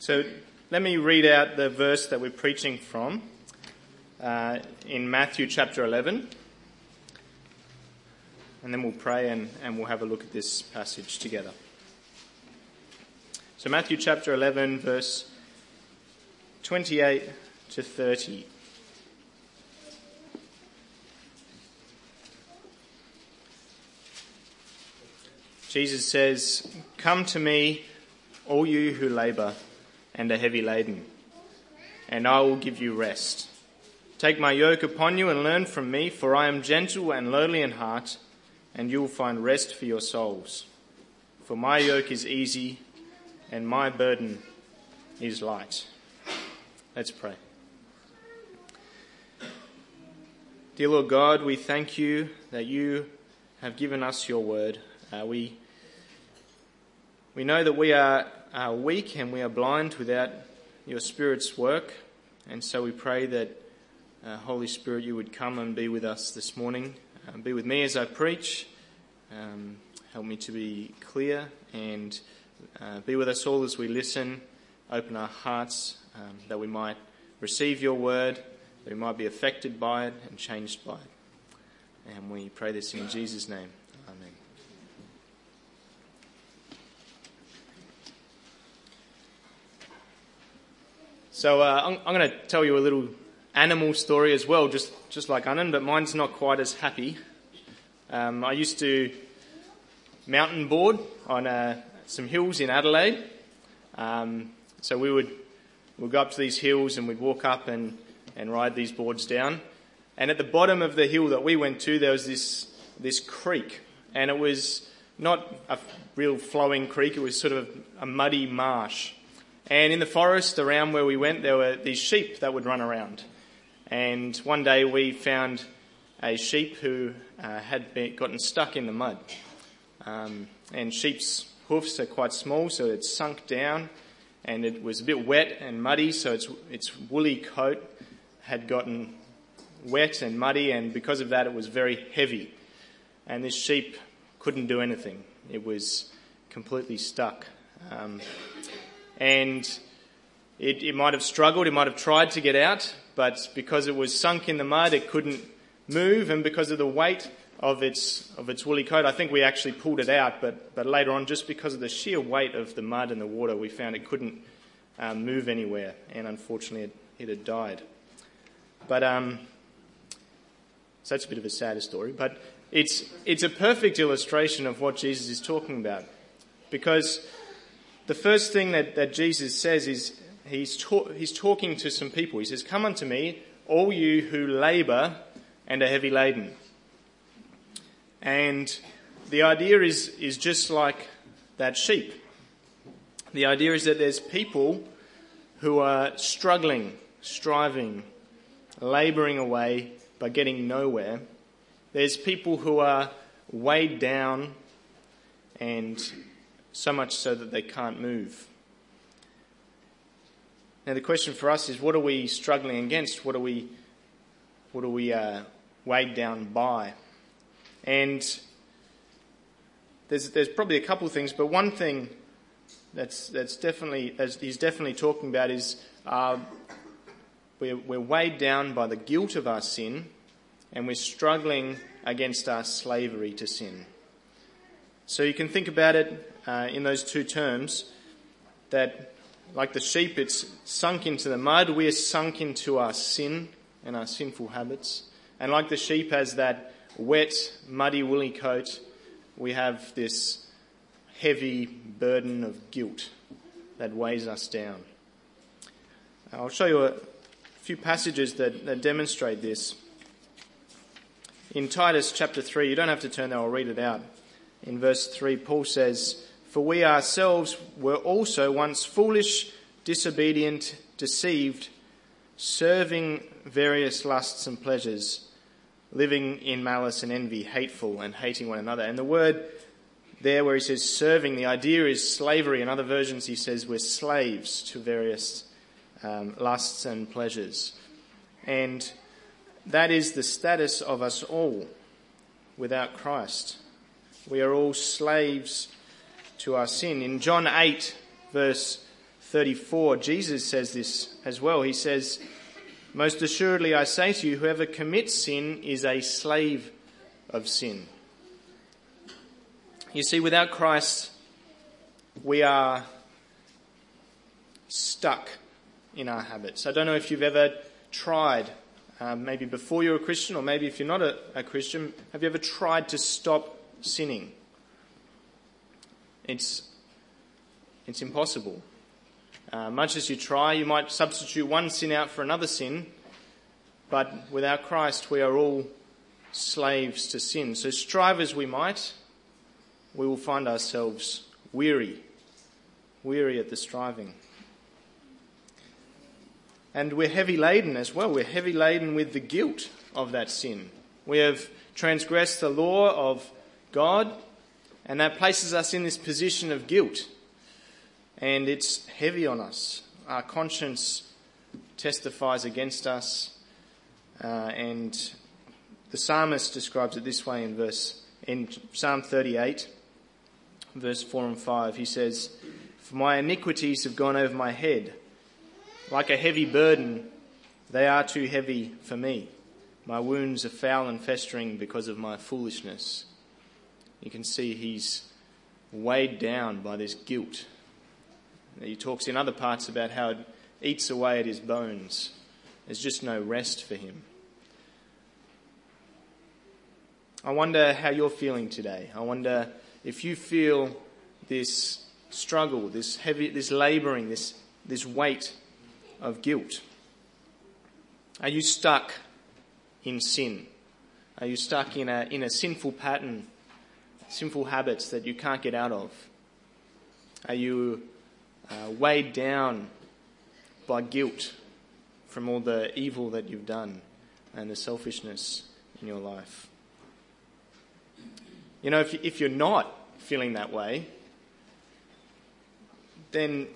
So let me read out the verse that we're preaching from in Matthew chapter 11. And then we'll pray and we'll have a look at this passage together. So Matthew chapter 11, verse 28 to 30. Jesus says, "Come to me, all you who labour and are heavy laden, and I will give you rest. Take my yoke upon you and learn from me, for I am gentle and lowly in heart, and you will find rest for your souls. For my yoke is easy and my burden is light." Let's pray. Dear Lord God, we thank you that you have given us your word. We know that we are weak and we are blind without your Spirit's work, and so we pray that, Holy Spirit, you would come and be with us this morning. Be with me as I preach. Help me to be clear, and be with us all as we listen. Open our hearts that we might receive your word, that we might be affected by it and changed by it. And we pray this in Jesus' name. Amen. So I'm going to tell you a little animal story as well, just like Anand, but mine's not quite as happy. I used to mountain board on some hills in Adelaide. So we'd go up to these hills and we'd walk up and ride these boards down. And at the bottom of the hill that we went to, there was this creek, and it was not a real flowing creek. It was sort of a muddy marsh. And in the forest around where we went, there were these sheep that would run around. And one day we found a sheep who had gotten stuck in the mud. And sheep's hoofs are quite small, so it sunk down, and it was a bit wet and muddy, so its woolly coat had gotten wet and muddy, and because of that it was very heavy. And this sheep couldn't do anything. It was completely stuck. And it might have struggled, it might have tried to get out, but because it was sunk in the mud, it couldn't move, and because of the weight of its woolly coat, I think we actually pulled it out, but later on, just because of the sheer weight of the mud and the water, we found it couldn't move anywhere, and unfortunately it had died. But so that's a bit of a sad story, but it's a perfect illustration of what Jesus is talking about, because the first thing that Jesus says is he's talking to some people. He says, "Come unto me, all you who labour and are heavy laden." And the idea is just like that sheep. The idea is that there's people who are struggling, striving, labouring away but getting nowhere. There's people who are weighed down, and so much so that they can't move. Now the question for us is, what are we struggling against? What are we weighed down by? And there's probably a couple of things, but one thing that's he's definitely talking about is we're weighed down by the guilt of our sin, and we're struggling against our slavery to sin. So you can think about it in those two terms, that like the sheep, it's sunk into the mud, we are sunk into our sin and our sinful habits. And like the sheep has that wet, muddy, woolly coat, we have this heavy burden of guilt that weighs us down. I'll show you a few passages that demonstrate this. In Titus chapter 3, you don't have to turn there, I'll read it out. In verse 3, Paul says, "For we ourselves were also once foolish, disobedient, deceived, serving various lusts and pleasures, living in malice and envy, hateful and hating one another." And the word there where he says serving, the idea is slavery. In other versions he says we're slaves to various lusts and pleasures. And that is the status of us all without Christ. We are all slaves to our sin. In John 8, verse 34, Jesus says this as well. He says, "Most assuredly I say to you, whoever commits sin is a slave of sin." You see, without Christ, we are stuck in our habits. I don't know if you've ever tried, maybe before you're a Christian, or maybe if you're not a Christian, have you ever tried to stop sinning? It's impossible. Much as you try, you might substitute one sin out for another sin, but without Christ, we are all slaves to sin. So strive as we might, we will find ourselves weary at the striving. And we're heavy laden as well. We're heavy laden with the guilt of that sin. We have transgressed the law of God, and that places us in this position of guilt. And it's heavy on us. Our conscience testifies against us. And the psalmist describes it this way in Psalm 38, verse 4 and 5. He says, "For my iniquities have gone over my head. Like a heavy burden, they are too heavy for me. My wounds are foul and festering because of my foolishness." You can see he's weighed down by this guilt. He talks in other parts about how it eats away at his bones. There's just no rest for him. I wonder how you're feeling today. I wonder if you feel this struggle, this labouring, this weight of guilt. Are you stuck in sin? Are you stuck in a sinful pattern, sinful habits that you can't get out of? Are you weighed down by guilt from all the evil that you've done and the selfishness in your life? You know, if you're not feeling that way, then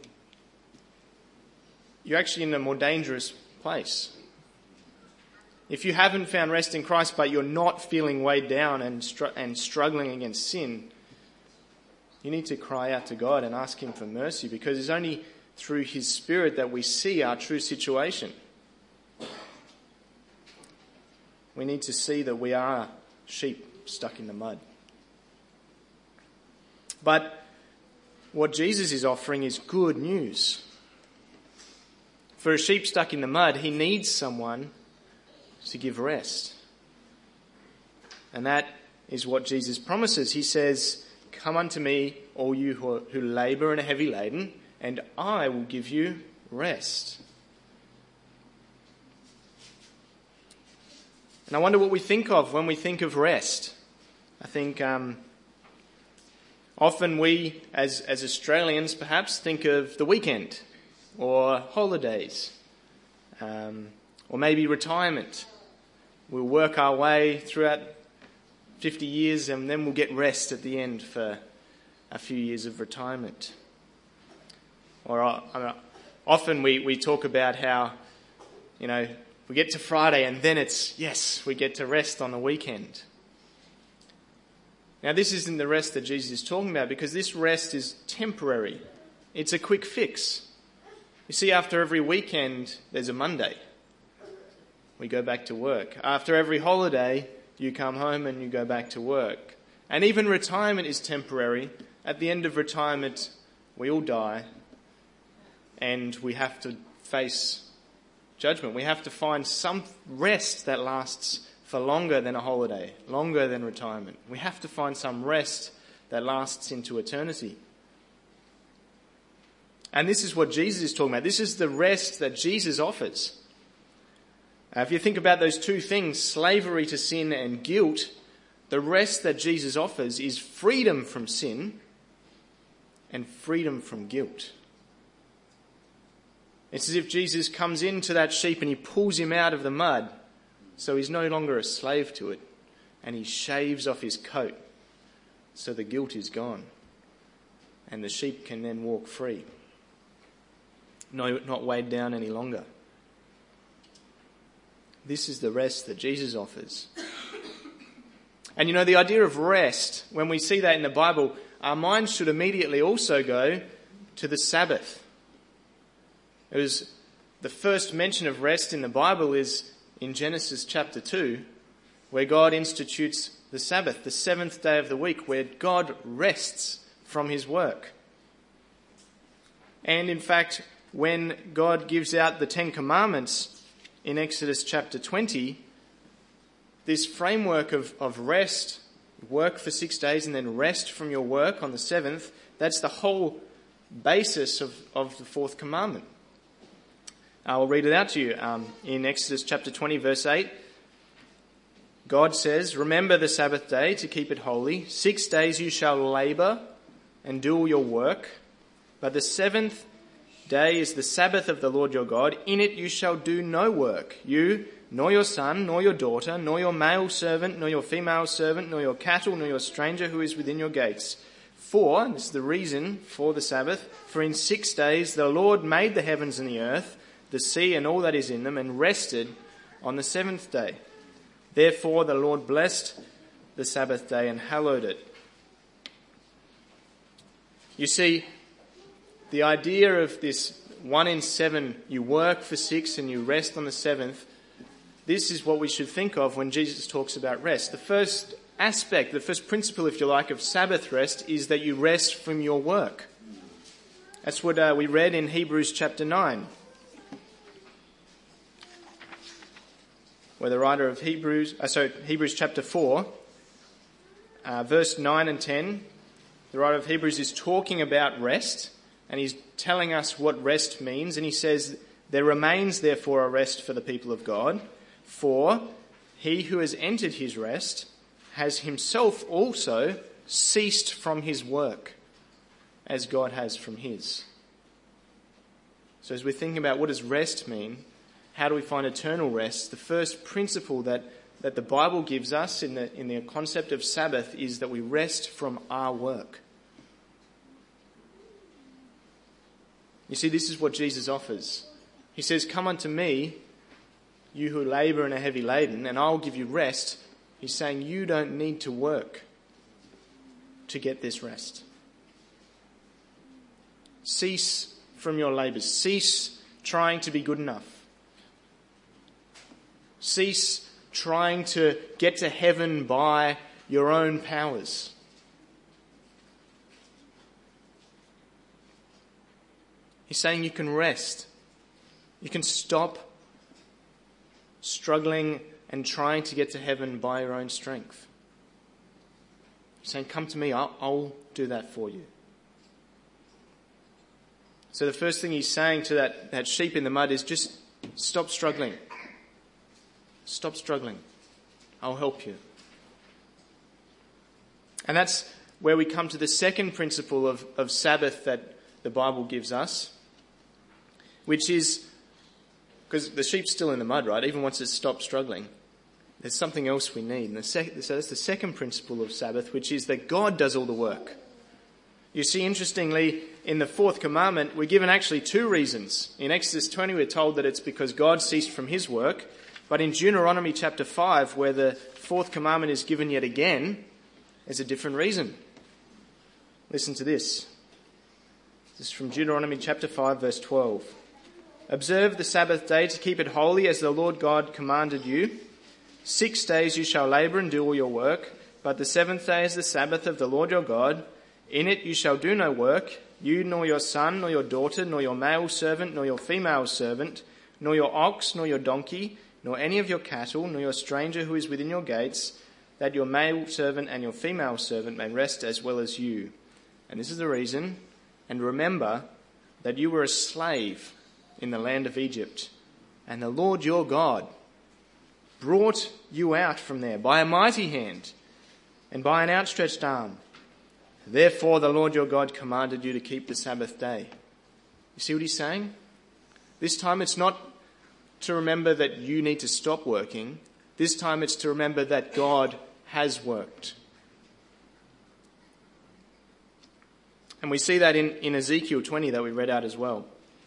you're actually in a more dangerous place. If you haven't found rest in Christ, but you're not feeling weighed down and struggling against sin, you need to cry out to God and ask him for mercy, because it's only through his Spirit that we see our true situation. We need to see that we are sheep stuck in the mud. But what Jesus is offering is good news. For a sheep stuck in the mud, he needs someone to give rest. And that is what Jesus promises. He says, "Come unto me, all you who labour and are heavy laden, and I will give you rest." And I wonder what we think of when we think of rest. I think often we, as Australians perhaps, think of the weekend or holidays or maybe retirement. We'll work our way throughout 50 years and then we'll get rest at the end for a few years of retirement. Or often we talk about how, we get to Friday and then we get to rest on the weekend. Now, this isn't the rest that Jesus is talking about, because this rest is temporary. It's a quick fix. You see, after every weekend, there's a Monday. We go back to work. After every holiday, you come home and you go back to work. And even retirement is temporary. At the end of retirement, we all die, and we have to face judgment. We have to find some rest that lasts for longer than a holiday, longer than retirement. We have to find some rest that lasts into eternity. And this is what Jesus is talking about. This is the rest that Jesus offers. If you think about those two things, slavery to sin and guilt, the rest that Jesus offers is freedom from sin and freedom from guilt. It's as if Jesus comes into that sheep and he pulls him out of the mud, so he's no longer a slave to it, and he shaves off his coat so the guilt is gone, and the sheep can then walk free, not weighed down any longer. This is the rest that Jesus offers. And the idea of rest, when we see that in the Bible, our minds should immediately also go to the Sabbath. It was the first mention of rest in the Bible is in Genesis chapter 2, where God institutes the Sabbath, the seventh day of the week, where God rests from his work. And in fact, when God gives out the Ten Commandments in Exodus chapter 20, this framework of rest, work for 6 days and then rest from your work on the seventh, that's the whole basis of the fourth commandment. I'll read it out to you. In Exodus chapter 20, verse 8, God says, "Remember the Sabbath day to keep it holy. 6 days you shall labour and do all your work. But the seventh day is the Sabbath of the Lord your God. In it you shall do no work, you, nor your son, nor your daughter, nor your male servant, nor your female servant, nor your cattle, nor your stranger who is within your gates. For," and this is the reason for the Sabbath, "for in 6 days the Lord made the heavens and the earth, the sea and all that is in them, and rested on the seventh day. Therefore the Lord blessed the Sabbath day and hallowed it." You see, the idea of this 1 in 7, you work for 6 and you rest on the seventh, this is what we should think of when Jesus talks about rest. The first aspect, the first principle, if you like, of Sabbath rest is that you rest from your work. That's what we read in Hebrews chapter 9. Where the writer of Hebrews chapter 4, verse 9 and 10, the writer of Hebrews is talking about rest, and he's telling us what rest means, and he says, "There remains therefore a rest for the people of God, for he who has entered his rest has himself also ceased from his work, as God has from his." So as we're thinking about what does rest mean, how do we find eternal rest? The first principle that the Bible gives us in the concept of Sabbath is that we rest from our work. You see, this is what Jesus offers. He says, "Come unto me, you who labour and are heavy laden, and I'll give you rest." He's saying you don't need to work to get this rest. Cease from your labours. Cease trying to be good enough. Cease trying to get to heaven by your own powers. He's saying you can rest. You can stop struggling and trying to get to heaven by your own strength. He's saying, "Come to me, I'll do that for you." So the first thing he's saying to that sheep in the mud is just stop struggling. Stop struggling. I'll help you. And that's where we come to the second principle of Sabbath that the Bible gives us, which is, because the sheep's still in the mud, right? Even once it's stopped struggling, there's something else we need. And so that's the second principle of Sabbath, which is that God does all the work. You see, interestingly, in the fourth commandment, we're given actually two reasons. In Exodus 20, we're told that it's because God ceased from his work. But in Deuteronomy chapter 5, where the fourth commandment is given yet again, there's a different reason. Listen to this. This is from Deuteronomy chapter 5, verse 12. "Observe the Sabbath day to keep it holy as the Lord God commanded you. 6 days you shall labour and do all your work, but the seventh day is the Sabbath of the Lord your God. In it you shall do no work, you nor your son, nor your daughter, nor your male servant, nor your female servant, nor your ox, nor your donkey, nor any of your cattle, nor your stranger who is within your gates, that your male servant and your female servant may rest as well as you." And this is the reason. "And remember that you were a slave in the land of Egypt, and the Lord your God brought you out from there by a mighty hand and by an outstretched arm. Therefore the Lord your God commanded you to keep the Sabbath day." You see what he's saying? This time it's not to remember that you need to stop working. This time it's to remember that God has worked. And we see that in Ezekiel 20 that we read out as well.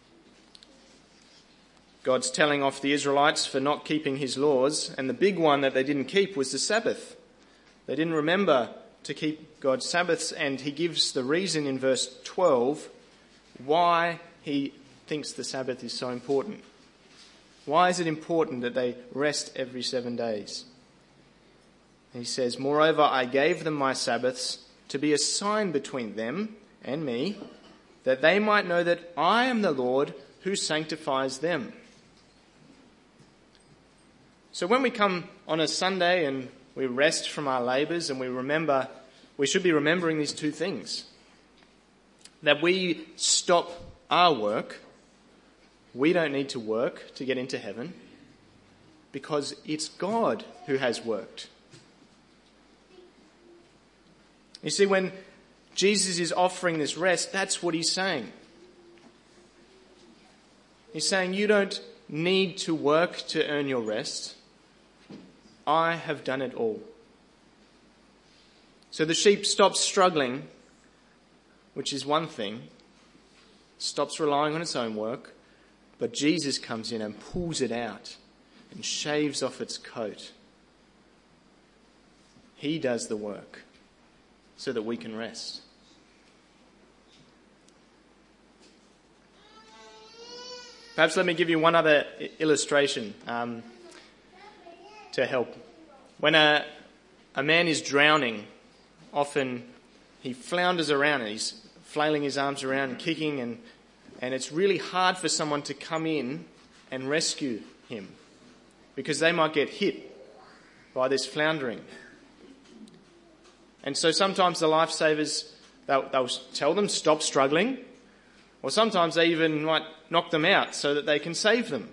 God's telling off the Israelites for not keeping his laws, and the big one that they didn't keep was the Sabbath. They didn't remember to keep God's Sabbaths, and he gives the reason in verse 12 why he thinks the Sabbath is so important? Why is it important that they rest every 7 days? He says, "Moreover, I gave them my Sabbaths to be a sign between them and me, that they might know that I am the Lord who sanctifies them." So when we come on a Sunday and we rest from our labours and we should be remembering these two things. That we stop our work. We don't need to work to get into heaven because it's God who has worked. You see, when Jesus is offering this rest, that's what he's saying. He's saying you don't need to work to earn your rest. I have done it all. So the sheep stops struggling, which is one thing, stops relying on its own work, but Jesus comes in and pulls it out and shaves off its coat. He does the work so that we can rest. Perhaps let me give you one other illustration to help. When a man is drowning, often he flounders around and he's flailing his arms around and kicking, and it's really hard for someone to come in and rescue him because they might get hit by this floundering. And so sometimes the lifesavers, they'll tell them stop struggling, or sometimes they even might knock them out so that they can save them,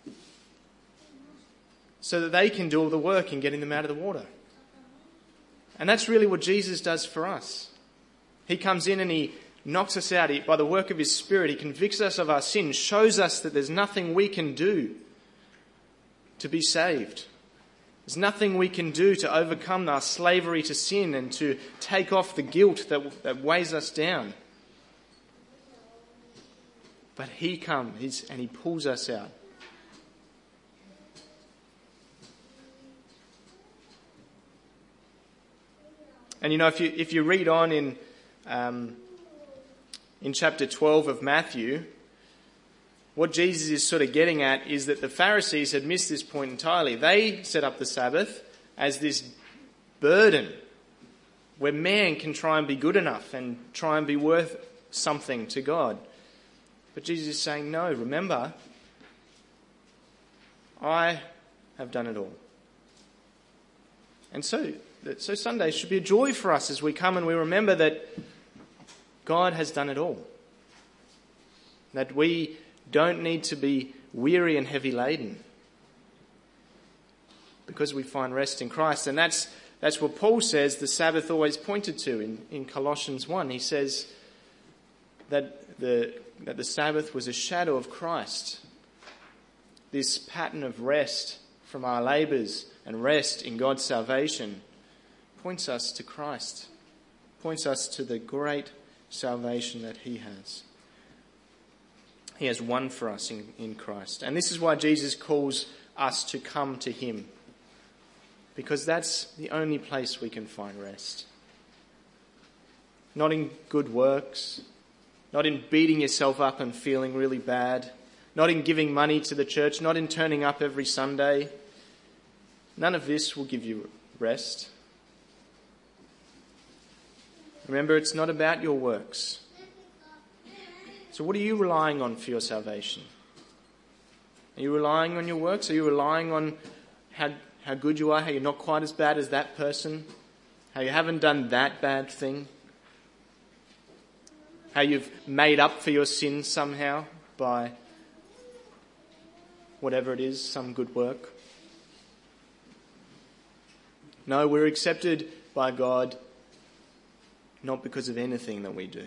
so that they can do all the work in getting them out of the water. And that's really what Jesus does for us. He comes in and he knocks us out. By the work of his Spirit, he convicts us of our sin, shows us that there's nothing we can do to be saved. There's nothing we can do to overcome our slavery to sin and to take off the guilt that weighs us down. But he comes and he pulls us out. And if you read on in chapter 12 of Matthew, what Jesus is sort of getting at is that the Pharisees had missed this point entirely. They set up the Sabbath as this burden where man can try and be good enough and try and be worth something to God. But Jesus is saying, no, remember, I have done it all. And so Sunday should be a joy for us as we come and we remember that God has done it all. That we don't need to be weary and heavy laden because we find rest in Christ. And that's what Paul says the Sabbath always pointed to in Colossians 1. He says that the Sabbath was a shadow of Christ. This pattern of rest from our labours and rest in God's salvation points us to Christ, points us to the great salvation that he has. He has won for us in Christ. And this is why Jesus calls us to come to him, because that's the only place we can find rest. Not in good works, not in beating yourself up and feeling really bad, not in giving money to the church, not in turning up every Sunday. None of this will give you rest. Remember, it's not about your works. So what are you relying on for your salvation? Are you relying on your works? Are you relying on how good you are, how you're not quite as bad as that person, how you haven't done that bad thing, how you've made up for your sins somehow by whatever it is, some good work? No, we're accepted by God not because of anything that we do,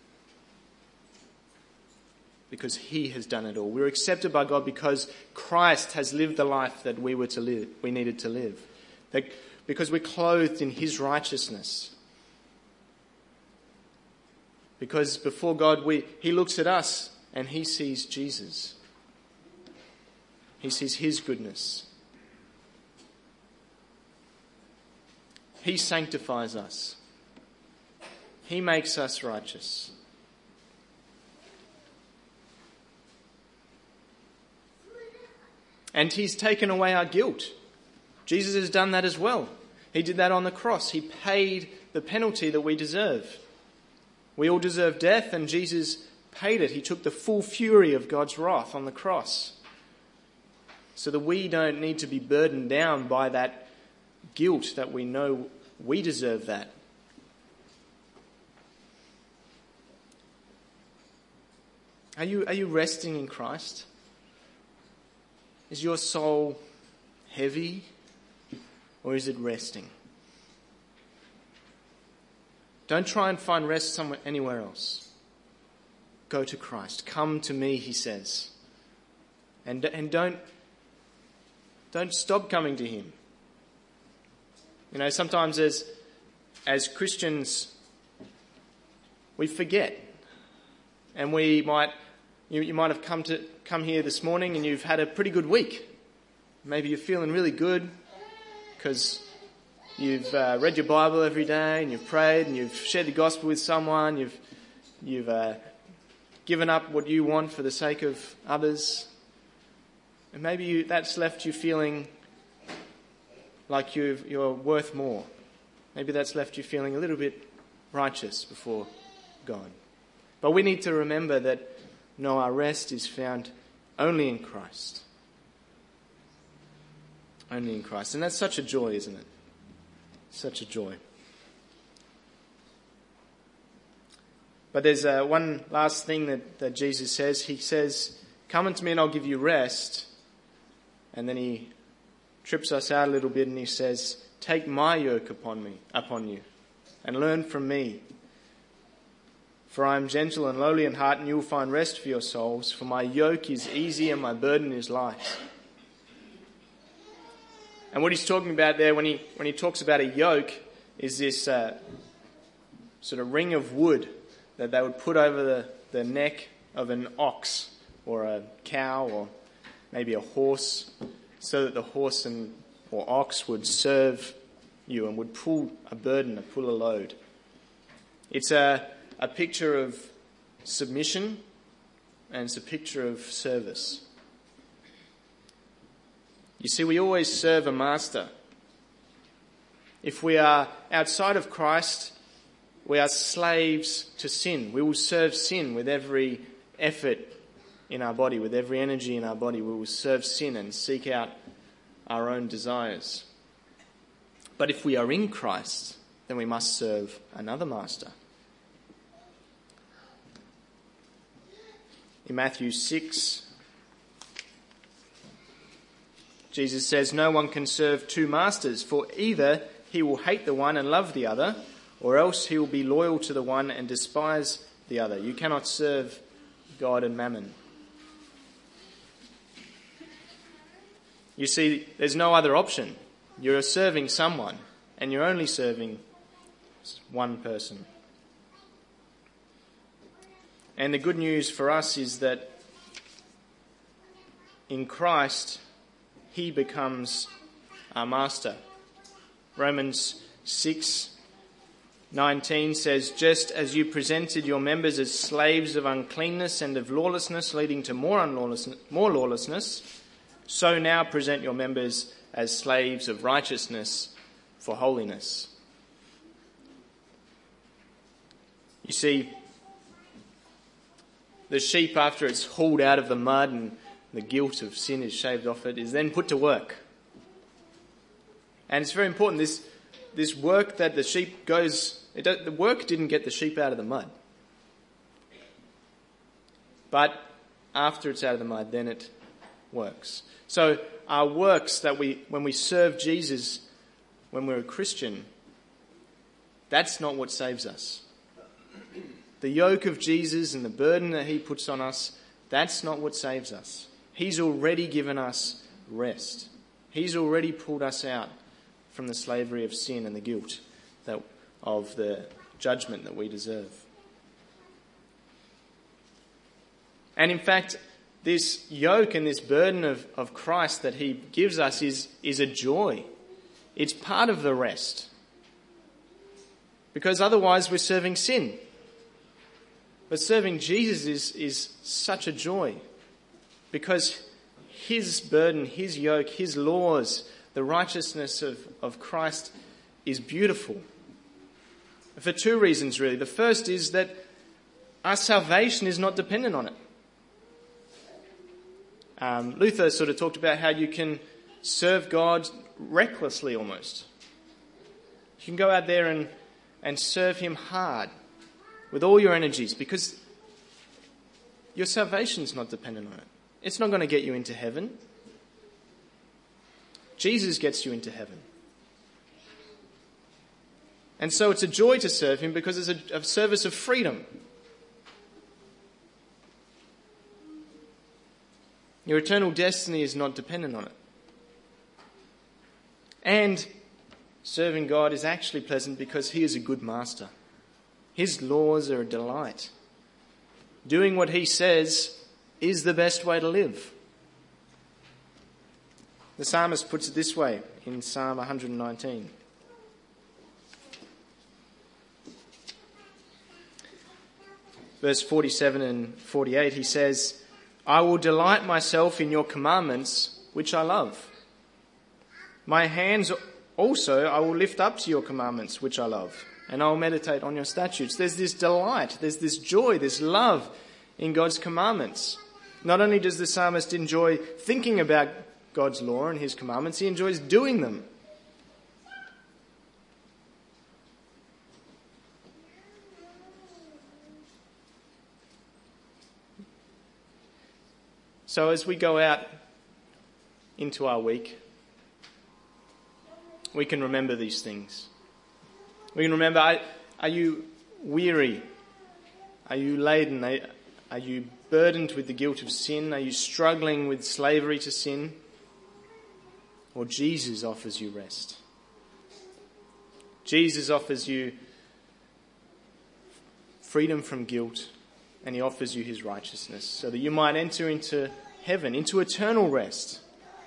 because he has done it all. We're accepted by God because Christ has lived the life that we needed to live. Because we're clothed in his righteousness. Because before God, he looks at us and he sees Jesus. He sees his goodness. He sanctifies us. He makes us righteous. And he's taken away our guilt. Jesus has done that as well. He did that on the cross. He paid the penalty that we deserve. We all deserve death, and Jesus paid it. He took the full fury of God's wrath on the cross, so that we don't need to be burdened down by that guilt that we know we deserve that. Are you resting in Christ? Is your soul heavy, or is it resting? Don't try and find rest anywhere else. Go to Christ. Come to me, he says. And don't stop coming to him. You know, sometimes as Christians, we forget. And you might have come here this morning and you've had a pretty good week. Maybe you're feeling really good because you've read your Bible every day and you've prayed and you've shared the gospel with someone. You've given up what you want for the sake of others. And maybe that's left you feeling like you're worth more. Maybe that's left you feeling a little bit righteous before God. But we need to remember that, no, our rest is found only in Christ. Only in Christ. And that's such a joy, isn't it? Such a joy. But there's one last thing that Jesus says. He says, "Come unto me and I'll give you rest." And then he trips us out a little bit and he says, "Take my yoke upon you, and learn from me. For I am gentle and lowly in heart, and you will find rest for your souls. For my yoke is easy and my burden is light." And what he's talking about there when he talks about a yoke is this sort of ring of wood that they would put over the neck of an ox or a cow or maybe a horse, so that the horse or ox would serve you and would pull a burden, pull a load. It's a picture of submission, and it's a picture of service. You see, we always serve a master. If we are outside of Christ, we are slaves to sin. We will serve sin with every effort in our body, with every energy in our body. We will serve sin and seek out our own desires. But if we are in Christ, then we must serve another master. In Matthew 6, Jesus says, "No one can serve two masters, for either he will hate the one and love the other, or else he will be loyal to the one and despise the other. You cannot serve God and mammon." You see, there's no other option. You're serving someone, and you're only serving one person. And the good news for us is that in Christ, he becomes our master. Romans 6:19 says, "Just as you presented your members as slaves of uncleanness and of lawlessness, leading to more lawlessness, so now present your members as slaves of righteousness for holiness." You see, the sheep, after it's hauled out of the mud and the guilt of sin is shaved off it, is then put to work. And it's very important, this work that the sheep goes... the work didn't get the sheep out of the mud. But after it's out of the mud, then it works. So our works that when we serve Jesus, when we're a Christian, that's not what saves us. The yoke of Jesus and the burden that he puts on us, that's not what saves us. He's already given us rest. He's already pulled us out from the slavery of sin and the guilt of the judgment that we deserve. And in fact, this yoke and this burden of Christ that he gives us is a joy. It's part of the rest. Because otherwise we're serving sin. But serving Jesus is such a joy, because his burden, his yoke, his laws, the righteousness of Christ is beautiful. For two reasons, really. The first is that our salvation is not dependent on it. Luther sort of talked about how you can serve God recklessly almost. You can go out there and serve him hard with all your energies because your salvation is not dependent on it. It's not going to get you into heaven. Jesus gets you into heaven. And so it's a joy to serve him because it's a service of freedom. Your eternal destiny is not dependent on it. And serving God is actually pleasant because he is a good master. His laws are a delight. Doing what he says is the best way to live. The psalmist puts it this way in Psalm 119. Verse 47 and 48, he says, I will delight myself in your commandments, which I love. My hands also I will lift up to your commandments, which I love, and I will meditate on your statutes. There's this delight, there's this joy, this love in God's commandments. Not only does the psalmist enjoy thinking about God's law and his commandments, he enjoys doing them. So as we go out into our week, we can remember these things. We can remember, are you weary? Are you laden? Are you burdened with the guilt of sin? Are you struggling with slavery to sin? Or Jesus offers you rest. Jesus offers you freedom from guilt, and he offers you his righteousness so that you might enter into heaven, into eternal rest.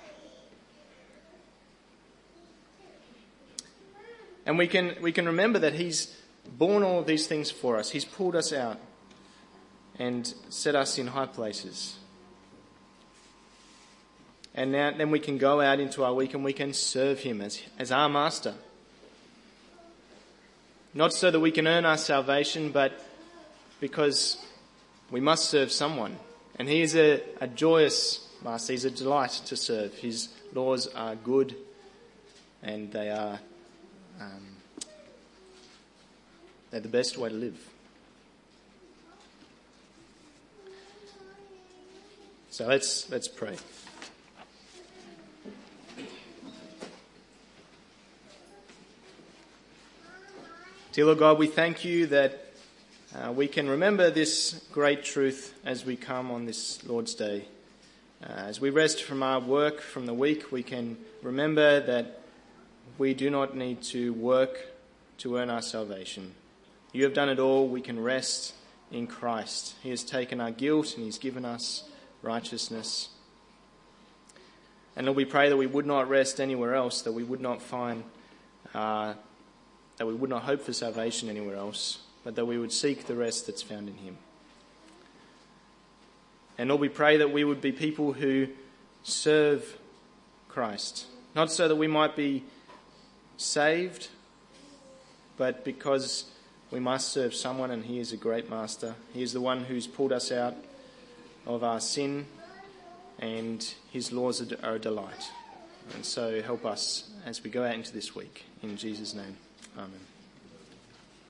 And we can remember that he's borne all of these things for us. He's pulled us out and set us in high places. And then we can go out into our week and we can serve him as our master. Not so that we can earn our salvation, but because we must serve someone. And he is a joyous master. He's a delight to serve. His laws are good and they're the best way to live. So let's pray. Dear Lord God, we thank you that we can remember this great truth as we come on this Lord's Day. As we rest from our work from the week, we can remember that we do not need to work to earn our salvation. You have done it all. We can rest in Christ. He has taken our guilt and he's given us righteousness. And Lord, we pray that we would not rest anywhere else, that we would not find, that we would not hope for salvation anywhere else, but that we would seek the rest that's found in him. And Lord, we pray that we would be people who serve Christ, not so that we might be saved, but because we must serve someone, and he is a great master. He is the one who's pulled us out of our sin, and his laws are a delight. And so help us as we go out into this week. In Jesus' name, amen.